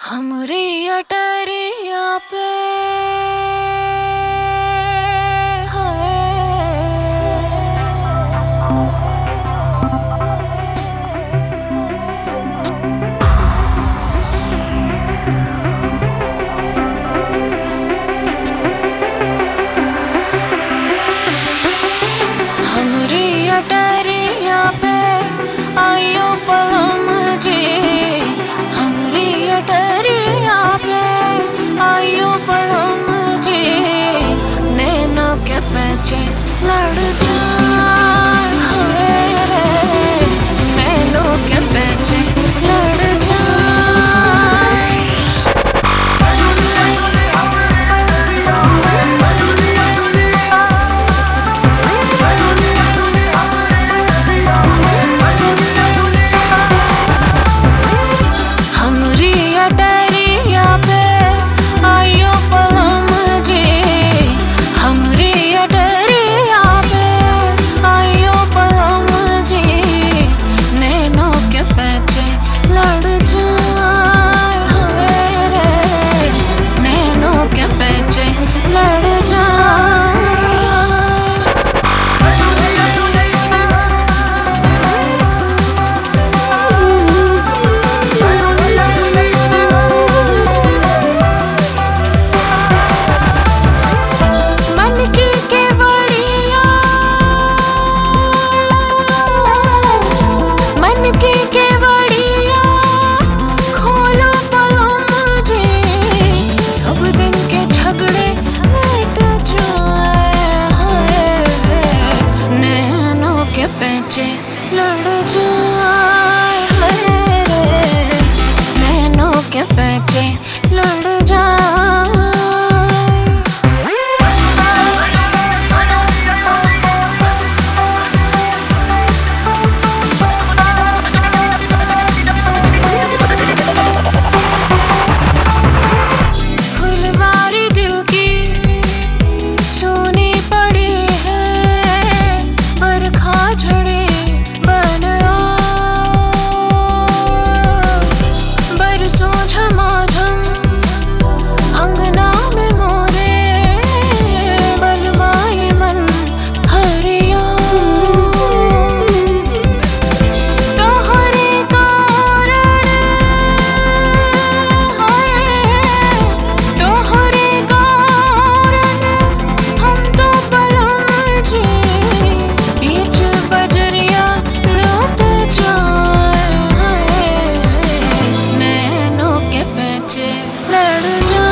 हमरी अटरिया पे हमरी अटरिया पे आयो पलम जी। हमरी अटरिया पे आयो पलम जी। नैनों के पीछे लड़ जाए रे, नैनों के पीछे लड़ जाए। हमरी अटरिया पे आयो पलम जी। हमरी अटरिया पे आयो पलम जी। नैनों के पीछे लड़ जाए रे, नैनों के पीछे लड़ जाए। पीछे लड़ जाए रे, नैनों के पीछे लड़ जाए। फुलवारी दिल की सोनी पड़ी है, बरखा झड़े बन बरसों झमाझम अंगना में मोरे बलवाए मन हरिया। तोहरे कारण तोहरे कारण हम तो पलम जी। बीच बजरिया लौट जाए, नैनों के पीछे लड़ जाए।